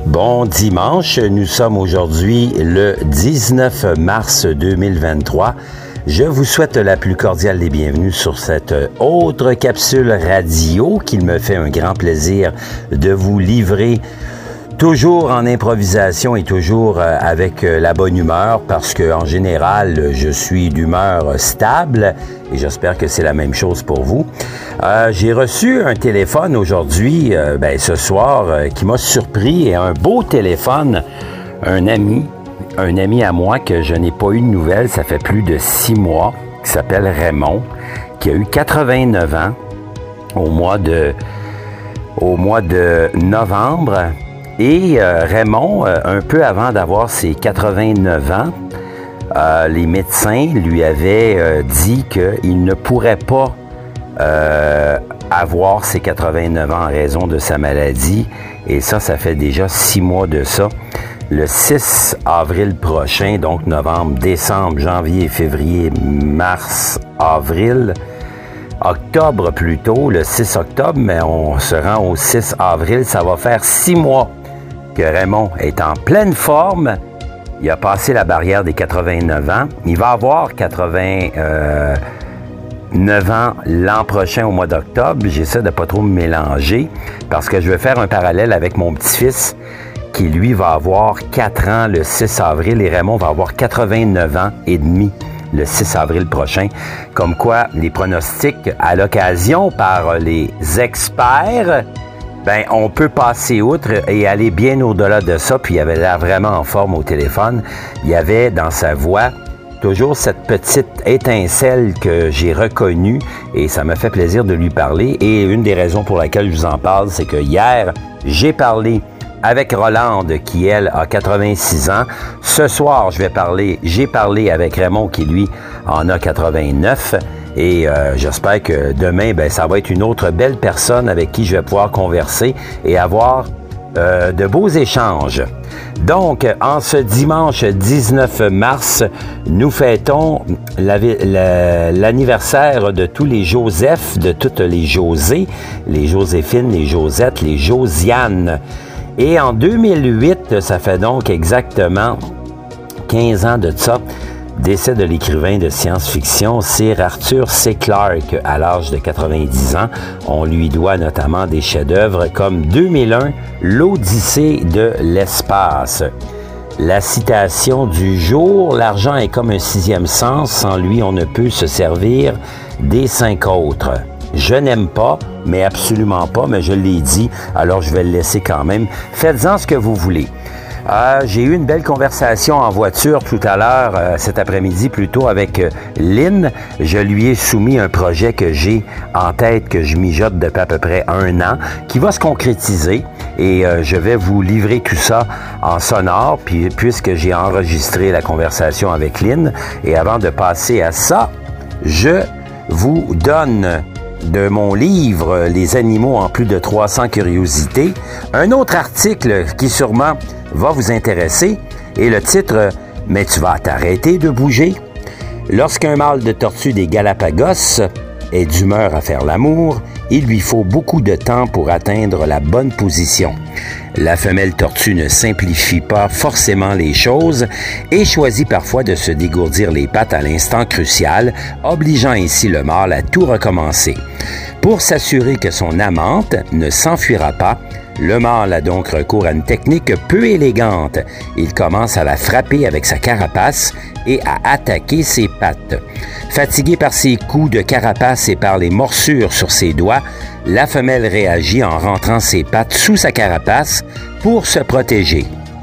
Bon dimanche, nous sommes aujourd'hui le 19 mars 2023. Je vous souhaite la plus cordiale des bienvenues sur cette autre capsule radio qu'il me fait un grand plaisir de vous livrer, toujours en improvisation et toujours avec la bonne humeur, parce que en général, je suis d'humeur stable et j'espère que c'est la même chose pour vous. J'ai reçu un téléphone aujourd'hui, ce soir, qui m'a surpris, et un beau téléphone, un ami à moi que je n'ai pas eu de nouvelles, ça fait plus de 6 mois, qui s'appelle Raymond, qui a eu 89 ans au mois de novembre. Et Raymond, un peu avant d'avoir ses 89 ans, les médecins lui avaient dit qu'il ne pourrait pas avoir ses 89 ans en raison de sa maladie. Et ça fait déjà 6 mois de ça. Le 6 avril prochain, donc novembre, décembre, janvier, février, mars, avril, octobre plutôt, le 6 octobre, mais on se rend au 6 avril, ça va faire 6 mois que Raymond est en pleine forme. Il a passé la barrière des 89 ans. Il va avoir 89 ans l'an prochain au mois d'octobre. J'essaie de ne pas trop me mélanger parce que je vais faire un parallèle avec mon petit-fils qui, lui, va avoir 4 ans le 6 avril et Raymond va avoir 89 ans et demi le 6 avril prochain. Comme quoi, les pronostics à l'occasion par les experts, on peut passer outre et aller bien au-delà de ça. Puis il avait l'air vraiment en forme au téléphone. Il y avait dans sa voix toujours cette petite étincelle que j'ai reconnue et ça m'a fait plaisir de lui parler. Et une des raisons pour laquelle je vous en parle, c'est que hier, j'ai parlé avec Rolande qui, elle, a 86 ans. Ce soir, j'ai parlé avec Raymond qui, lui, en a 89. Et j'espère que demain, ça va être une autre belle personne avec qui je vais pouvoir converser et avoir de beaux échanges. Donc, en ce dimanche 19 mars, nous fêtons l'anniversaire de tous les Joseph, de toutes les José, les Joséphine, les Josettes, les Josiane. Et en 2008, ça fait donc exactement 15 ans de ça, décès de l'écrivain de science-fiction Sir Arthur C. Clarke à l'âge de 90 ans. On lui doit notamment des chefs-d'œuvre comme 2001, l'Odyssée de l'espace. La citation du jour, l'argent est comme un 6e sens, sans lui on ne peut se servir des 5 autres. Je n'aime pas, mais absolument pas, mais je l'ai dit, alors je vais le laisser quand même. Faites-en ce que vous voulez. J'ai eu une belle conversation en voiture tout à l'heure, cet après-midi plutôt, avec Lynn. Je lui ai soumis un projet que j'ai en tête, que je mijote depuis à peu près 1 an, qui va se concrétiser et je vais vous livrer tout ça en sonore, puis puisque j'ai enregistré la conversation avec Lynn. Et avant de passer à ça, je vous donne de mon livre « Les animaux en plus de 300 curiosités », un autre article qui sûrement va vous intéresser, et le titre « Mais tu vas t'arrêter de bouger ». Lorsqu'un mâle de tortue des Galapagos est d'humeur à faire l'amour, il lui faut beaucoup de temps pour atteindre la bonne position. La femelle tortue ne simplifie pas forcément les choses et choisit parfois de se dégourdir les pattes à l'instant crucial, obligeant ainsi le mâle à tout recommencer. Pour s'assurer que son amante ne s'enfuira pas, le mâle a donc recours à une technique peu élégante. Il commence à la frapper avec sa carapace et à attaquer ses pattes. Fatiguée par ses coups de carapace et par les morsures sur ses doigts, la femelle réagit en rentrant ses pattes sous sa carapace pour se protéger.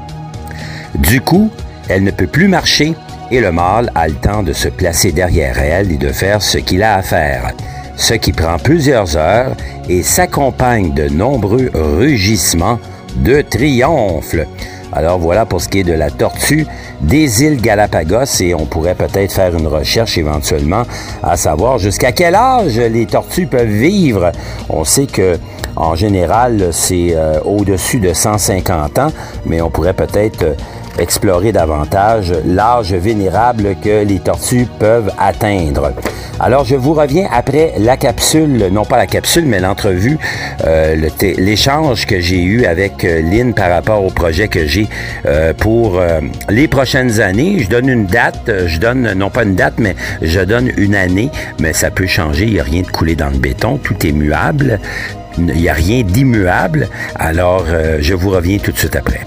Du coup, elle ne peut plus marcher et le mâle a le temps de se placer derrière elle et de faire ce qu'il a à faire, ce qui prend plusieurs heures et s'accompagne de nombreux rugissements de triomphe. Alors voilà pour ce qui est de la tortue des îles Galapagos et on pourrait peut-être faire une recherche éventuellement à savoir jusqu'à quel âge les tortues peuvent vivre. On sait que en général, c'est au-dessus de 150 ans, mais on pourrait peut-être explorer davantage l'âge vénérable que les tortues peuvent atteindre. Alors, je vous reviens après la capsule, non pas la capsule, mais l'entrevue, l'échange que j'ai eu avec Lynn par rapport au projet que j'ai pour les prochaines années. Je donne une date, non pas une date, mais je donne une année, mais ça peut changer, il n'y a rien de coulé dans le béton, tout est muable, il n'y a rien d'immuable. Alors, je vous reviens tout de suite après.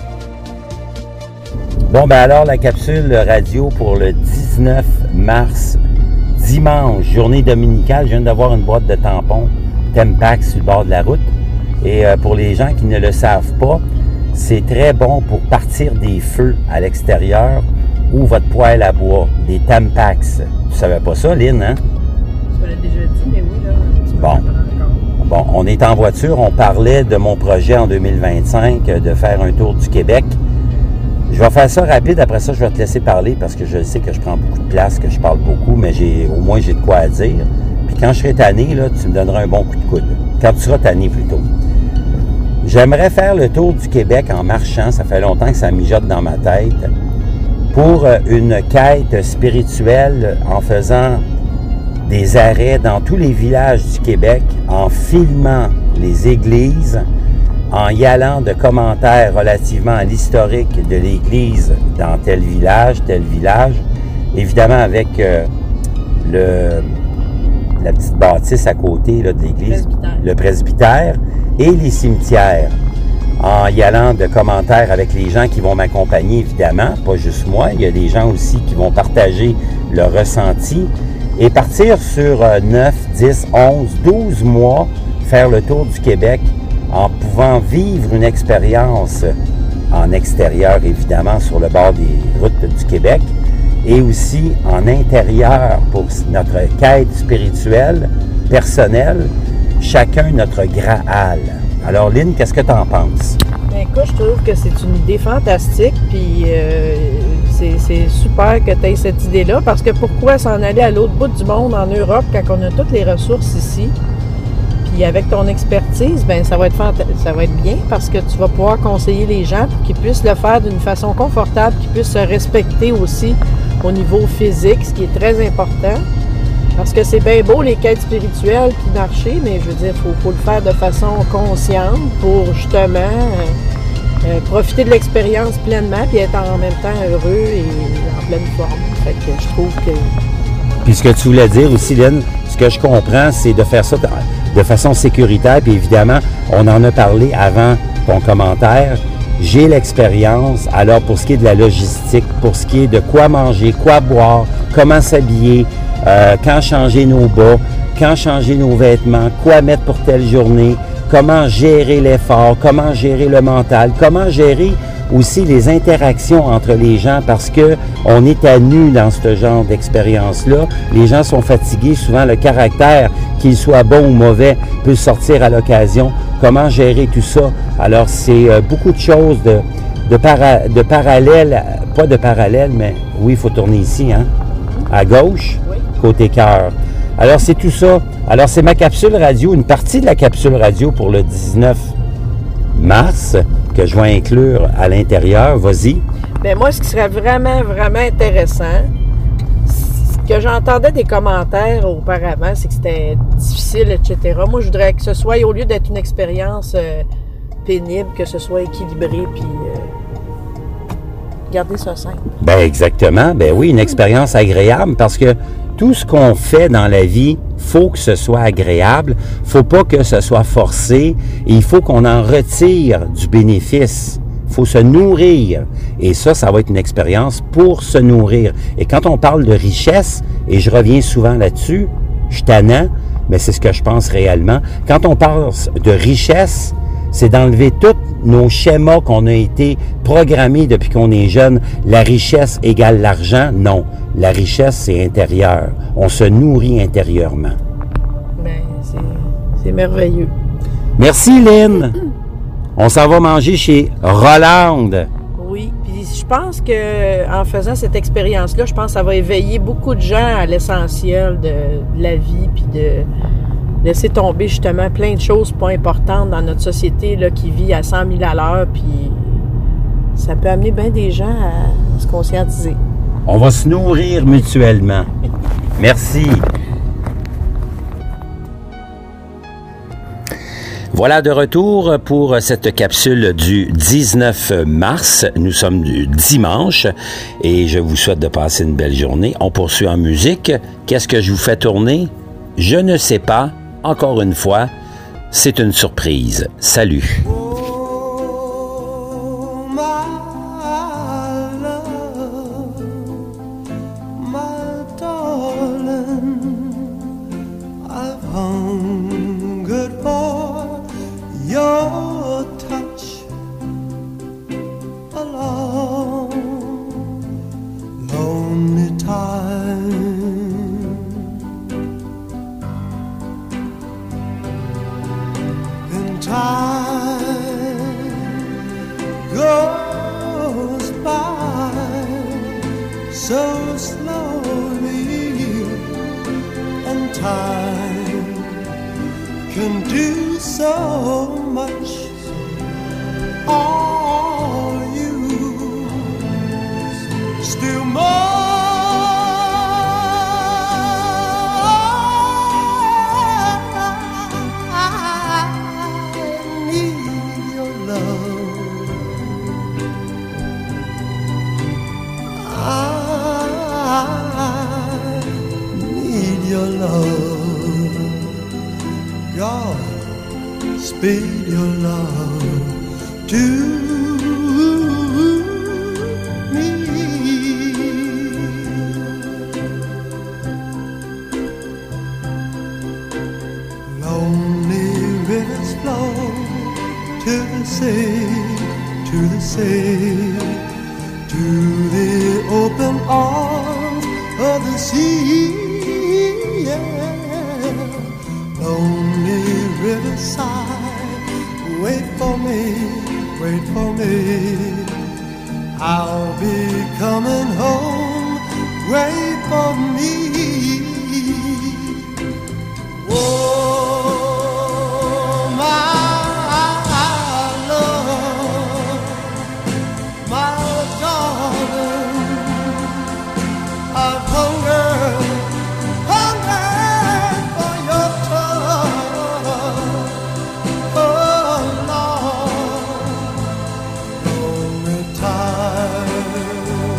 Bon, ben alors, la capsule radio pour le 19 mars, dimanche, journée dominicale. Je viens d'avoir une boîte de tampons Tempax sur le bord de la route. Et pour les gens qui ne le savent pas, c'est très bon pour partir des feux à l'extérieur ou votre poêle à bois, des Tempax. Tu savais pas ça, Lynn, hein? Tu me l'as déjà dit, mais oui, là, Bon, on est en voiture, on parlait de mon projet en 2025 de faire un tour du Québec. Je vais faire ça rapide, après ça, je vais te laisser parler parce que je sais que je prends beaucoup de place, que je parle beaucoup, mais au moins j'ai de quoi à dire. Puis quand je serai tanné, là, tu me donneras un bon coup de coude. Quand tu seras tanné, plutôt. J'aimerais faire le tour du Québec en marchant, ça fait longtemps que ça mijote dans ma tête, pour une quête spirituelle en faisant des arrêts dans tous les villages du Québec, en filmant les églises, en y allant de commentaires relativement à l'historique de l'Église dans tel village, évidemment avec la petite bâtisse à côté là, de l'Église, le presbytère, et les cimetières, en y allant de commentaires avec les gens qui vont m'accompagner, évidemment, pas juste moi, il y a des gens aussi qui vont partager leur ressenti, et partir sur 9, 10, 11, 12 mois, faire le tour du Québec, en pouvant vivre une expérience en extérieur, évidemment, sur le bord des routes du Québec, et aussi en intérieur pour notre quête spirituelle, personnelle, chacun notre Graal. Alors, Lynn, qu'est-ce que tu en penses? Ben, écoute, je trouve que c'est une idée fantastique, puis c'est super que tu aies cette idée-là, parce que pourquoi s'en aller à l'autre bout du monde, en Europe, quand on a toutes les ressources ici? Puis avec ton expertise, ben ça va être bien parce que tu vas pouvoir conseiller les gens pour qu'ils puissent le faire d'une façon confortable, qu'ils puissent se respecter aussi au niveau physique, ce qui est très important. Parce que c'est bien beau les quêtes spirituelles puis marcher, mais je veux dire, faut le faire de façon consciente pour justement profiter de l'expérience pleinement puis être en même temps heureux et en pleine forme. Fait que je trouve que... Puis ce que tu voulais dire aussi, Lynn, ce que je comprends, c'est de faire ça de façon sécuritaire. Puis évidemment, on en a parlé avant ton commentaire. J'ai l'expérience. Alors, pour ce qui est de la logistique, pour ce qui est de quoi manger, quoi boire, comment s'habiller, quand changer nos bas, quand changer nos vêtements, quoi mettre pour telle journée, comment gérer l'effort, comment gérer le mental, comment gérer aussi les interactions entre les gens parce que on est à nu dans ce genre d'expérience-là. Les gens sont fatigués, souvent le caractère, qu'il soit bon ou mauvais, peut sortir à l'occasion. Comment gérer tout ça? Alors, c'est beaucoup de choses de parallèle, pas de parallèle, mais oui, il faut tourner ici, hein, à gauche, côté cœur. Alors, c'est tout ça. Alors, c'est ma capsule radio, une partie de la capsule radio pour le 19 mars, que je vais inclure à l'intérieur. Vas-y. Bien, moi, ce qui serait vraiment, vraiment intéressant, ce que j'entendais des commentaires auparavant, c'est que c'était difficile, etc. Moi, je voudrais que ce soit, au lieu d'être une expérience pénible, que ce soit équilibré, puis garder ça simple. Ben exactement. Ben oui, une expérience agréable, parce que tout ce qu'on fait dans la vie, faut que ce soit agréable, faut pas que ce soit forcé, et il faut qu'on en retire du bénéfice. Il faut se nourrir. Et ça va être une expérience pour se nourrir. Et quand on parle de richesse, et je reviens souvent là-dessus, je suis tannant, mais c'est ce que je pense réellement. Quand on parle de richesse, c'est d'enlever tous nos schémas qu'on a été programmés depuis qu'on est jeune. La richesse égale l'argent. Non. La richesse, c'est intérieur. On se nourrit intérieurement. Bien, c'est merveilleux. Merci, Lynn. On s'en va manger chez Rolande. Oui, puis je pense que en faisant cette expérience-là, je pense que ça va éveiller beaucoup de gens à l'essentiel de la vie, puis de laisser tomber justement plein de choses pas importantes dans notre société là, qui vit à 100 000 à l'heure, puis ça peut amener bien des gens à se conscientiser. On va se nourrir mutuellement. Merci. Voilà de retour pour cette capsule du 19 mars. Nous sommes du dimanche et je vous souhaite de passer une belle journée. On poursuit en musique. Qu'est-ce que je vous fais tourner? Je ne sais pas. Encore une fois, c'est une surprise. Salut. Your touch along lonely time, and time goes by so slowly, and time can do so much. All you still more. I need your love. I need your love. God, speed your love to me. Lonely rivers flow to the sea, to the sea, to the open arms of the sea. Yeah. Lonely riverside, wait for me, wait for me. I'll be coming home, wait for me. Oh, my love, my darling, I've hungered for your touch. Oh, Lord, lonely time.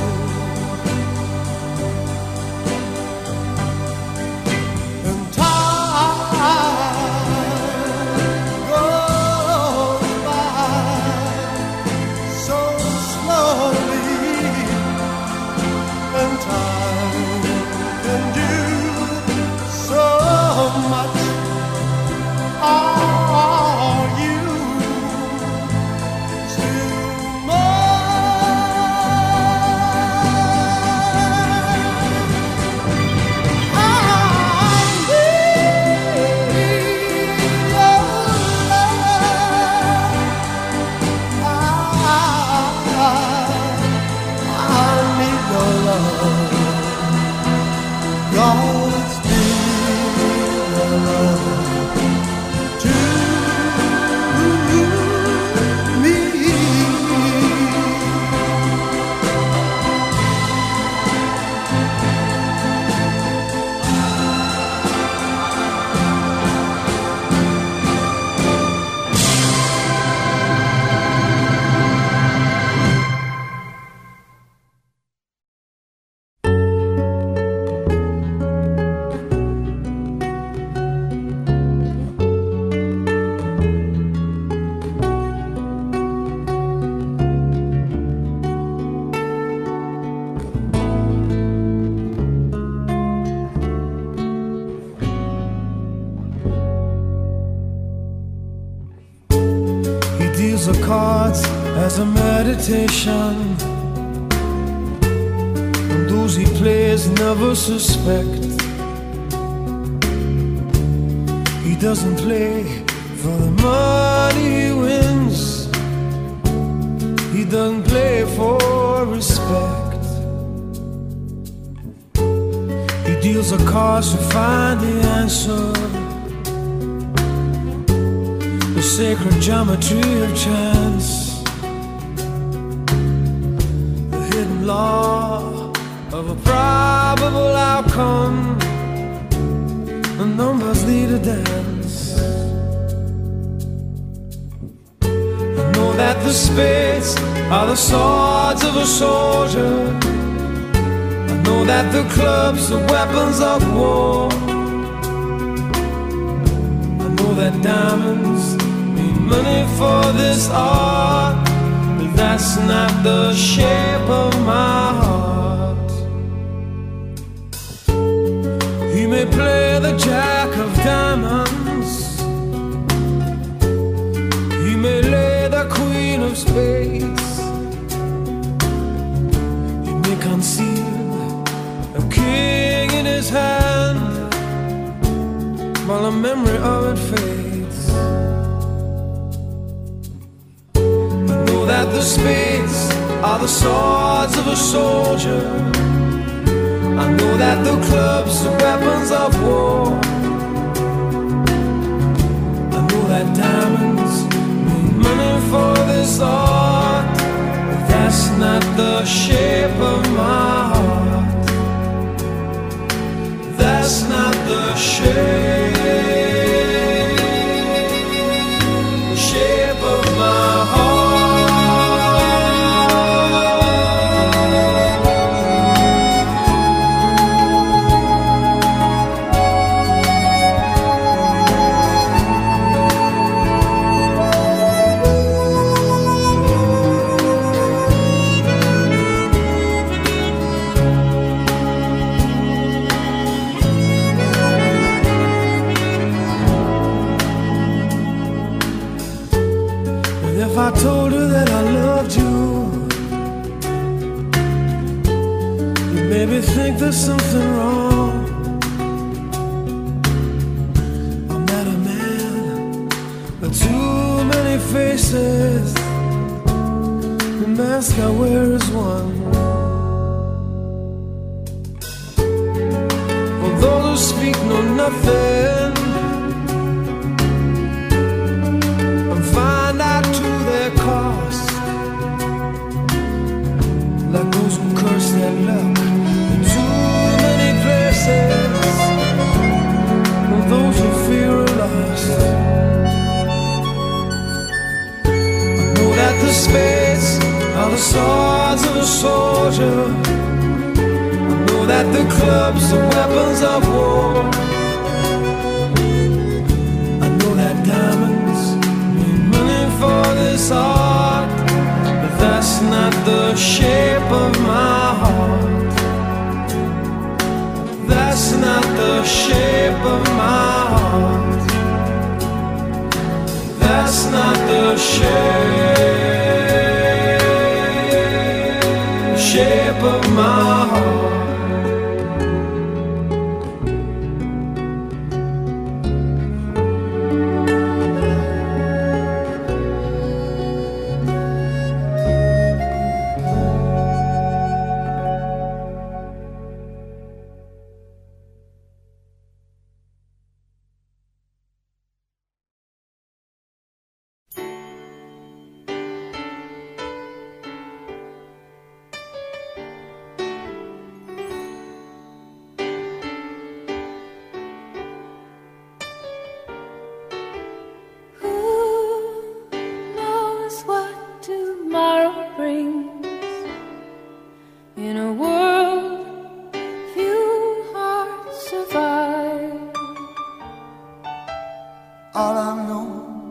And time goes by so slowly, and time can do so much. Are you still mine? I need your love. God's dear love to me. He deals the cards as a meditation, and those he plays never suspect. He doesn't play for the money he wins. He doesn't play for respect. He deals the cards to find the answer, the sacred geometry of chance. law of a probable outcome. The numbers lead a dance. I know that the spades are the swords of a soldier. I know that the clubs are weapons of war. I know that diamonds mean money for this art, but that's not the shape of my heart. He may play the jack of diamonds, he may lay the queen of spades, he may conceal a king in his hand while the memory of it fades. I know that the spades are the swords of a soldier. I know that the clubs are weapons of war. I know that diamonds mean money for this art, but that's not the shape of my heart. That's not the shape of my heart. If I told her that I loved you, you maybe think there's something wrong. I'm not a man with too many faces. The mask I wear is one. For those who speak know nothing and find out to their cost, like those who curse their luck in too many places, or those who fear are lost. I know that the spades are the swords of a soldier. I know that the clubs are weapons of war. I know that diamonds mean money for this art, but that's not the shape of my heart. That's not the shape of my heart. That's not the shape of my heart. All I know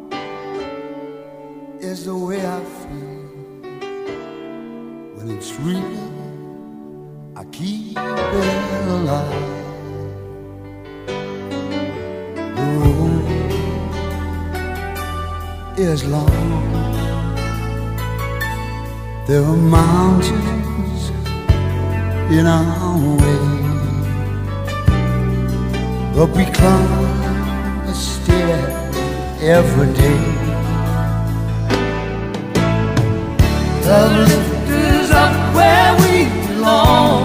is the way I feel. When it's real, I keep it alive. The road is long. There are mountains in our way, but we climb a stair every day. The lift is up where we belong,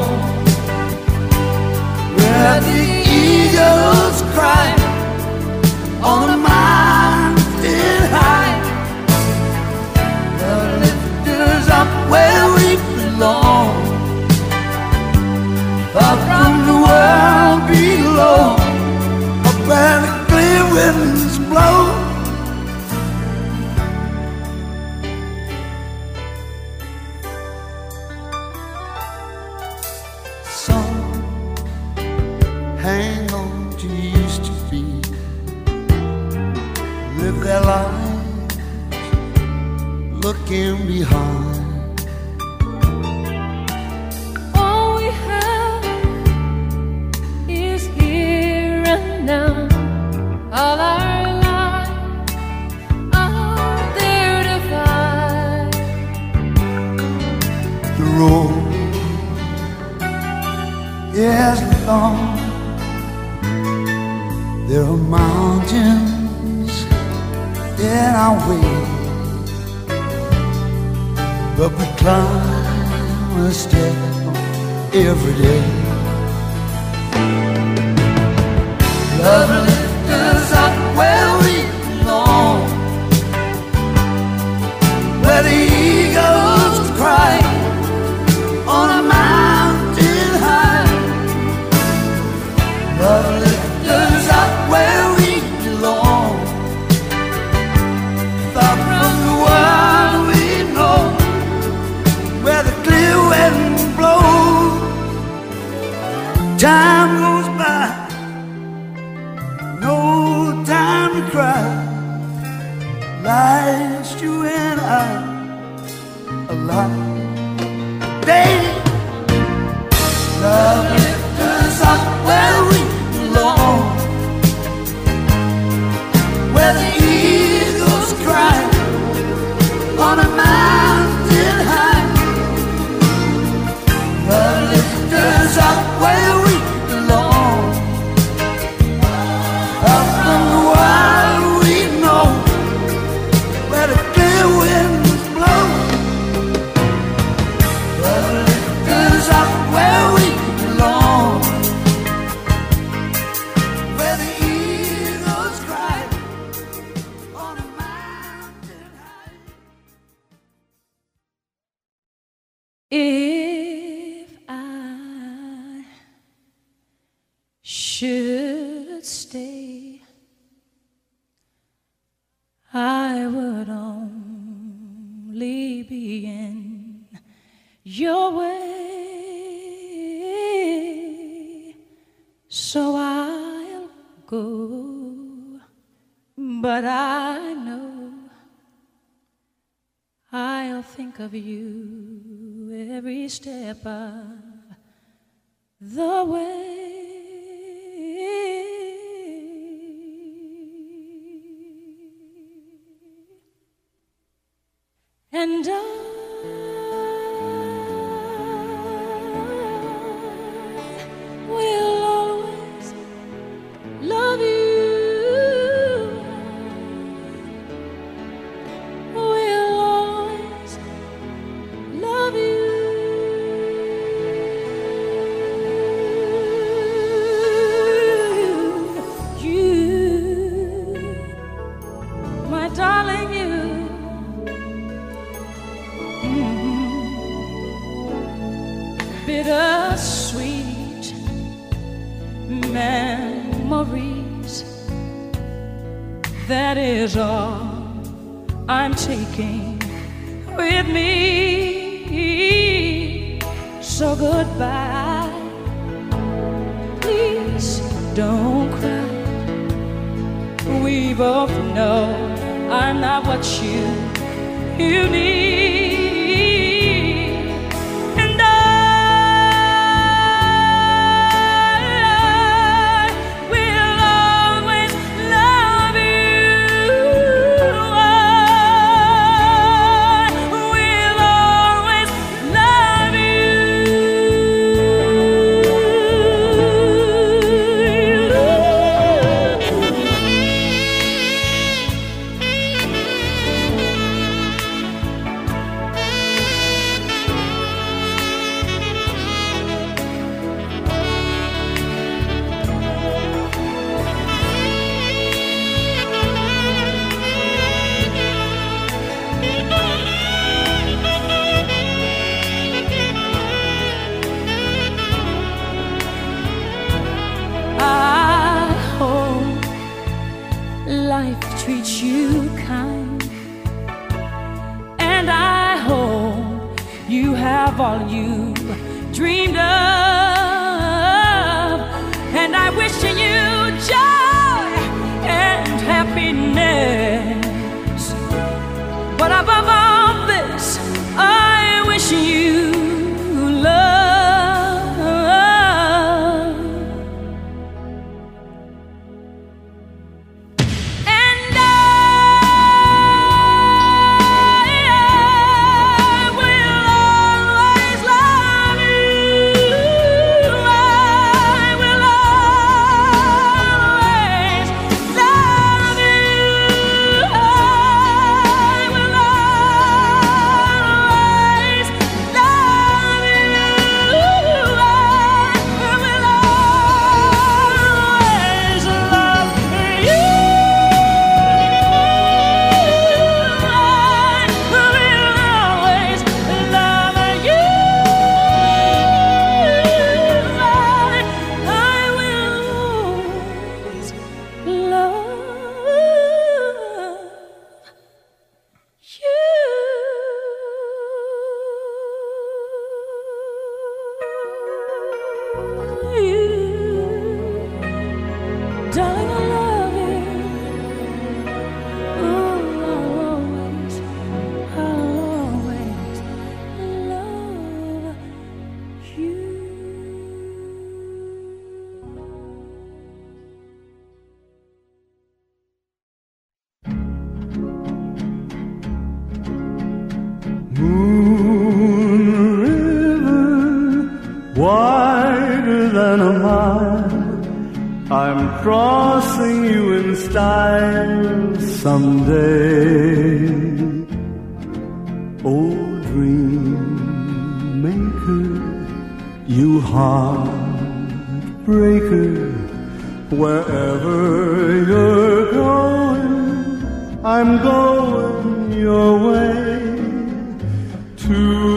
where the eagles cry on the mountain high. The lift is up where we belong, up from the world below, up where the clear winds blow. Some hang on to used to be, live their lives looking behind. Now, all our lives are there to find. The road is long, there are mountains in our way, but we climb a step every day. Love lifts us up where we belong, where the eagles cry on a mountain high. Love lifts us up where we belong, far from the world we know, where the clear wind blows. Time goes by, no time to cry, life's you and I alive. Baby, love lifts us up where we belong, where the eagles cry on a mountain high. Love lifts us up where we belong, up from the wild we know, where the clear winds blow. Love lifts us up where we belong, where the eagles cry on a mountain high. If I should stay, I would only be in your way, so I'll go, but I know I'll think of you every step of the way. And I will always love you. Will always love you. You, my darling, you. Bittersweet memories, that is all I'm taking with me. So goodbye, please don't cry. We both know I'm not what you need. treats you kind. And I hope you have all you dreamed of. And I wish you joy and happiness. But above all this, I wish you love. Wider than a mile, I'm crossing you in style someday. Oh, dream maker, you heartbreaker, wherever you're going, I'm going your way. Two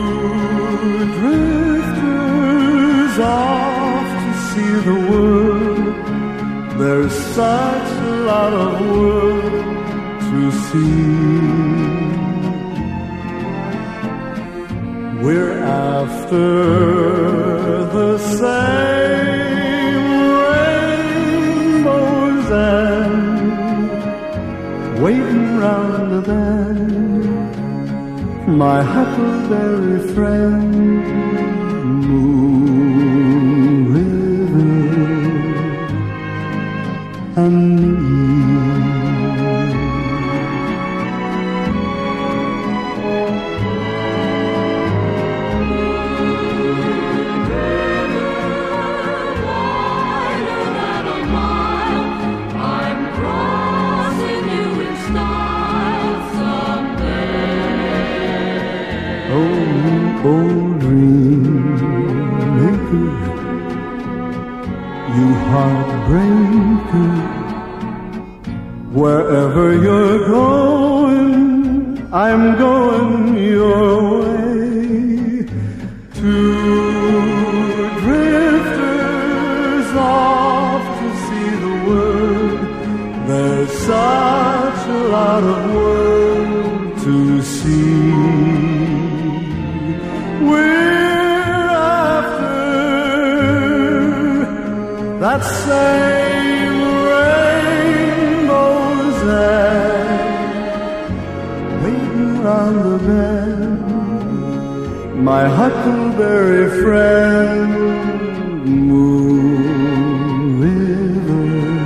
drifters off to see the world. There's such a lot of world to see. We're after the same rainbows and waiting round the bend. My huckleberry friend, Moon River, and me. Oh, dream maker, you heartbreaker, wherever you're going, I'm going your way. Two drifters off to see the world. There's such a lot of world to see. We're after that same rainbow's end, waiting round the bend. My huckleberry friend, Moon River,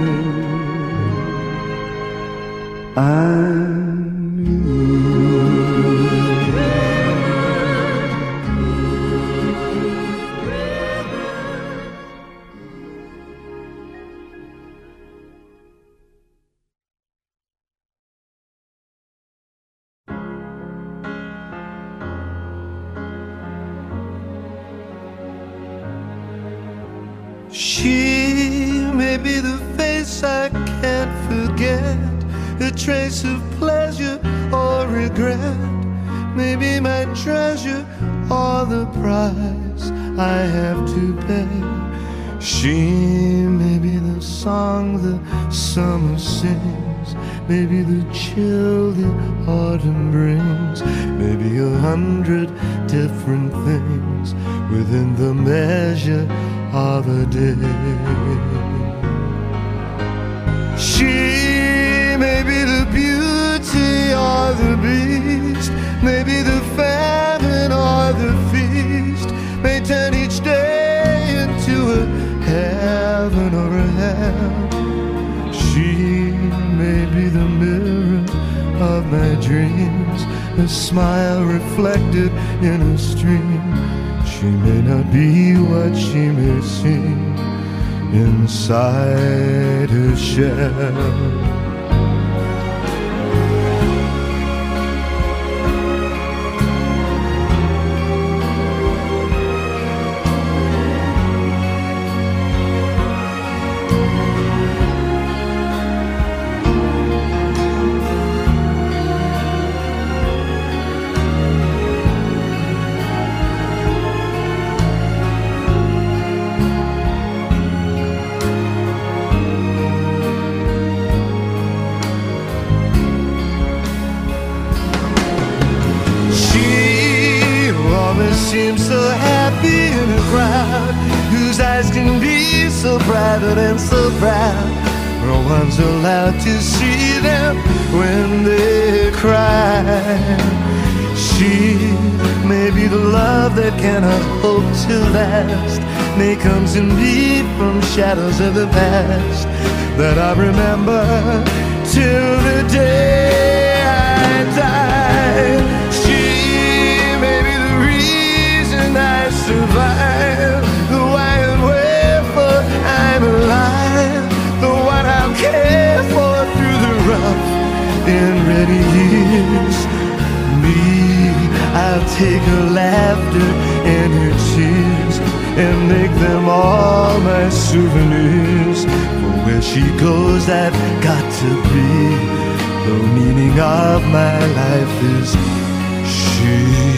and she may be the face I can't forget, a trace of pleasure or regret, maybe my treasure or the price I have to pay. She may be the song the summer sings, maybe the chill the autumn brings, maybe 100 different things within the measure of a day. She may be the beauty or the beast, maybe the famine or the feast, may turn each day into a heaven or a hell. She may be the mirror of my dreams, a smile reflected in a stream. She may not be what she may seem inside her shell. Seems so happy in a crowd whose eyes can be so private and so proud. No one's allowed to see them when they cry. She may be the love that cannot hope to last, may come to me from shadows of the past that I remember till the day I die. I survive, the why and wherefore I'm alive, the one I'll care for through the rough and ready years. Me, I'll take her laughter and her tears and make them all my souvenirs. For where she goes, I've got to be. The meaning of my life is she.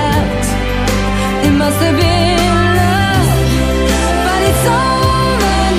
Must have been love, but it's over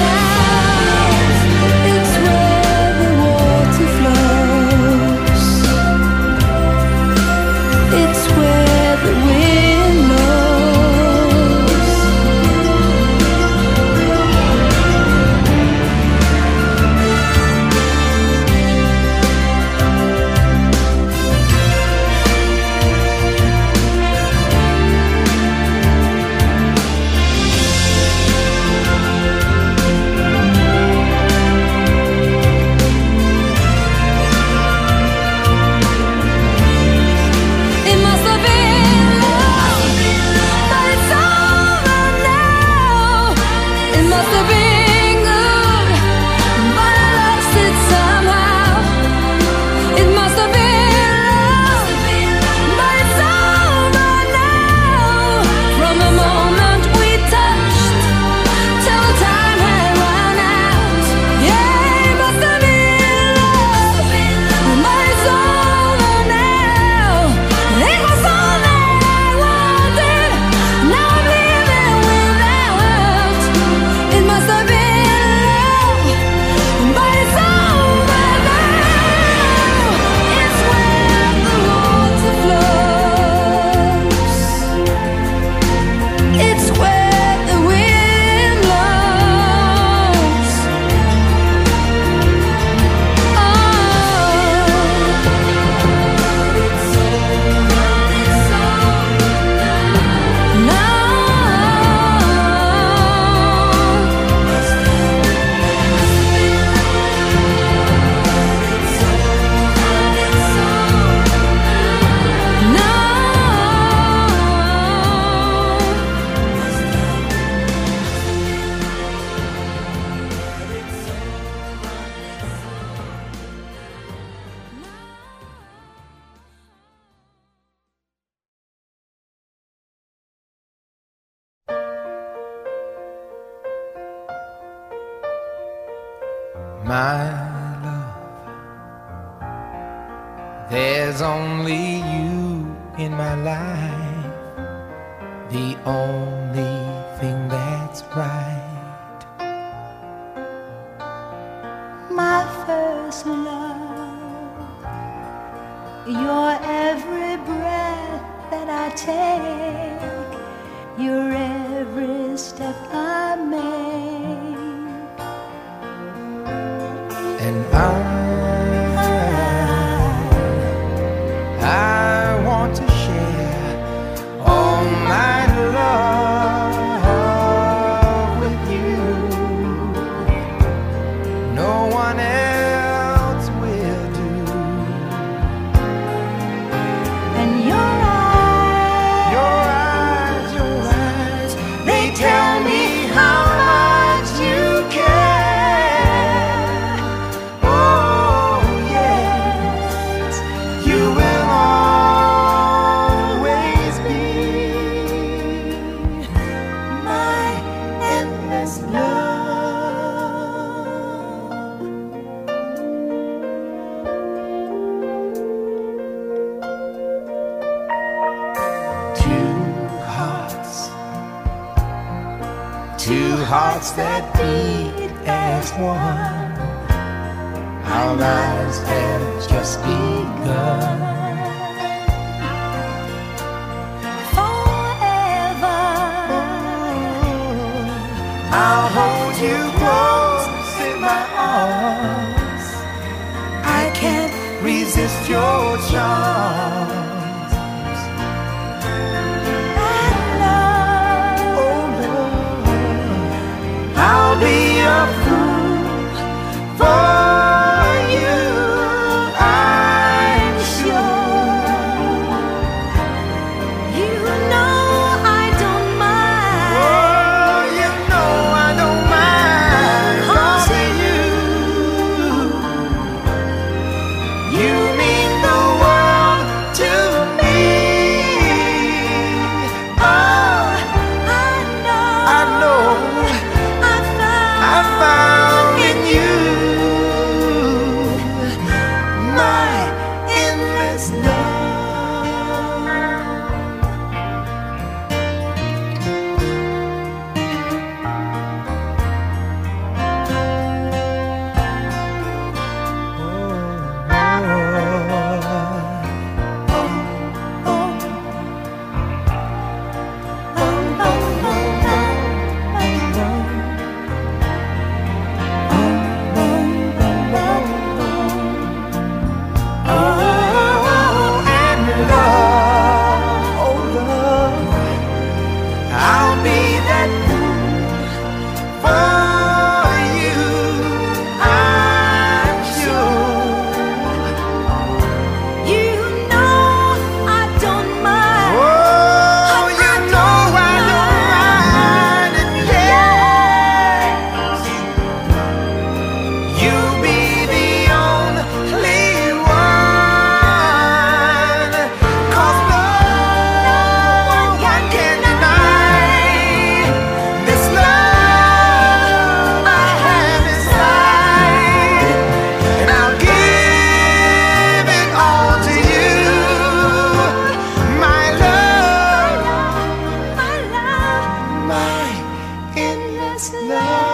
my love. There's only you in my life, the only thing that's right. My first love, your every breath that I take, your every step I make, and I want to share all my love with you. No one else will do. and your eyes, They tell me how much you care. Oh yes, you will always be my endless love. Two hearts that beat as one. Our lives have just begun. Forever, I'll hold you close in my arms. I can't resist your charms. I'll be a fool for you, I'm sure. you know I don't mind. Oh, you know I don't mind loving you. You mean the world to me. Oh, I know. I found in you my endless I'll be that fool for you, I'm sure. You know I don't mind. Oh, you know I don't mind, and yes, you'll be the only one. 'Cause no one can deny this love I have inside, and I'll give it all to you, my love, my endless love.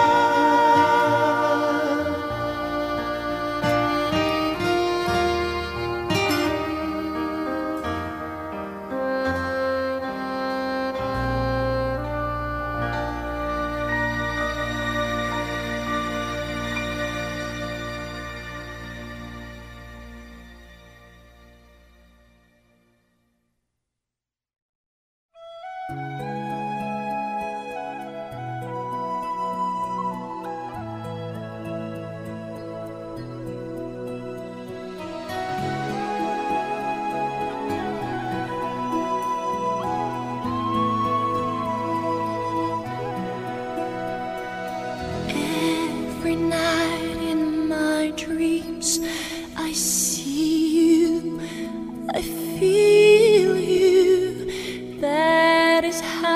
Every night in my dreams, I see you, I feel you. That is how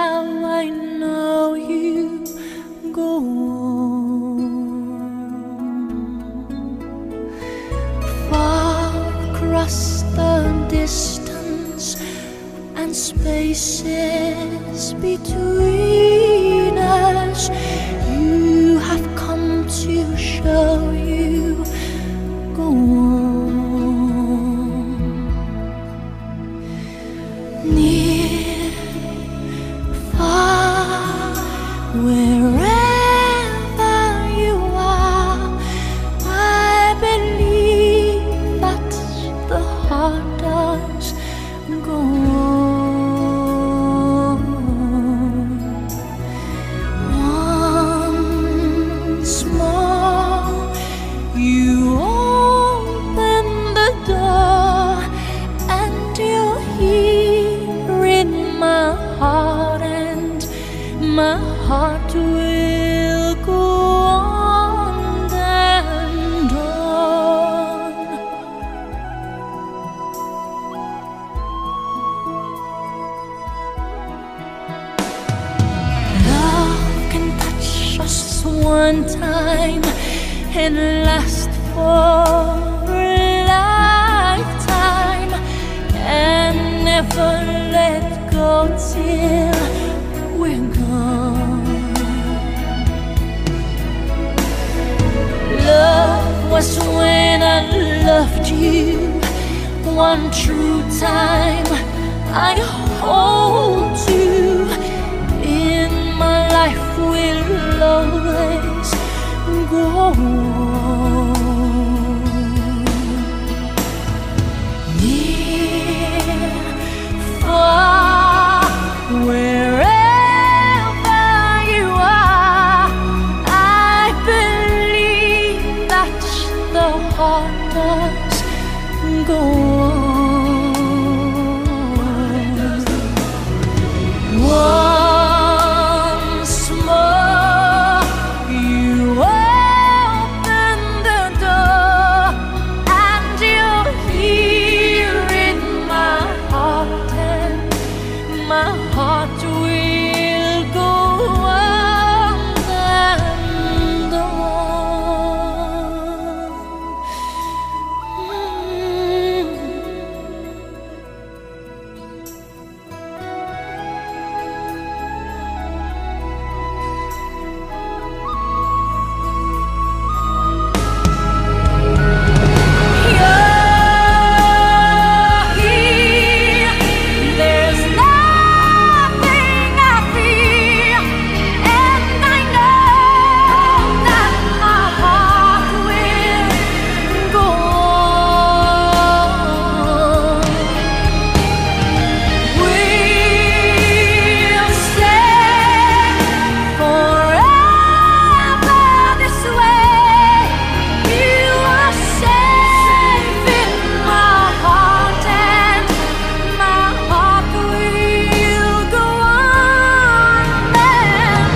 and spaces between us. You have come to show you go on. Near, far, wherever you are, I believe that the heart does go on. Once more, you open the door, and you're here in my heart, and my heart will go on and on. Love can touch us one time and last for a lifetime, and never let go till we're gone. Love was when I loved you one true time. I hold you in my life, will always go on. Near, far, wherever you are, I believe that the heart does go on. Once more, you open the door, and you're here in my heart, and my heart will go on and on. There's nothing I feel, and I know that my heart will go on. We'll stay forever this way. You are safe in my heart, and my heart will go on and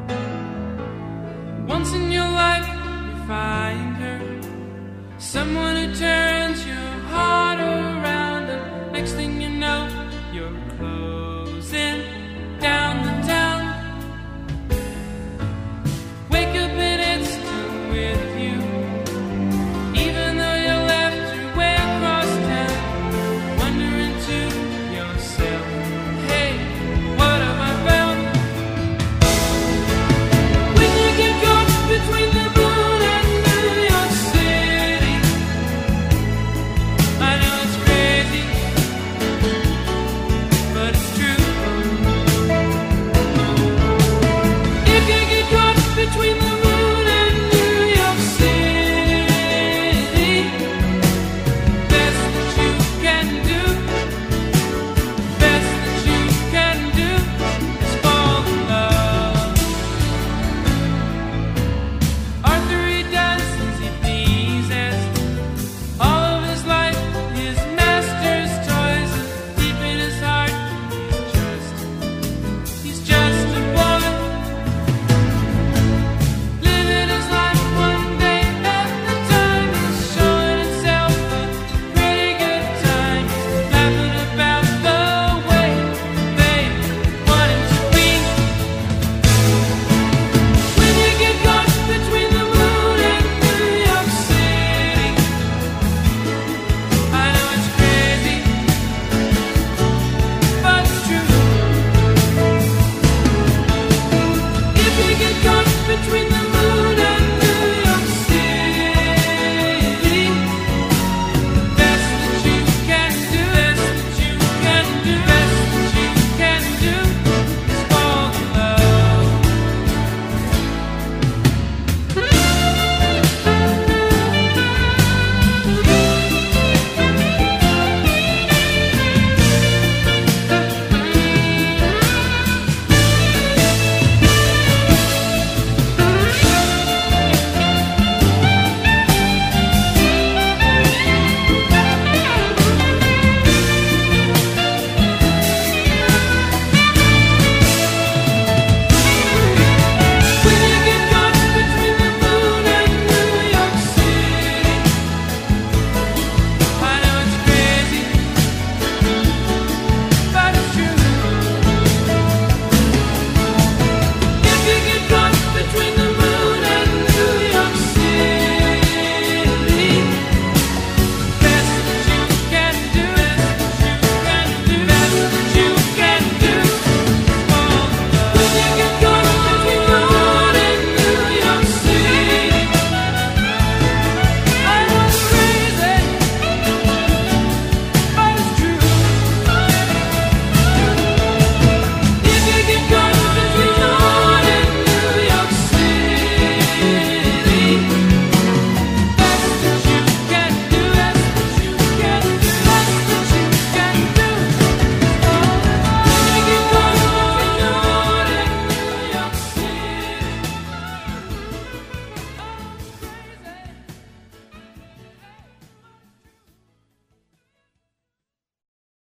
Once in your life, you find her, someone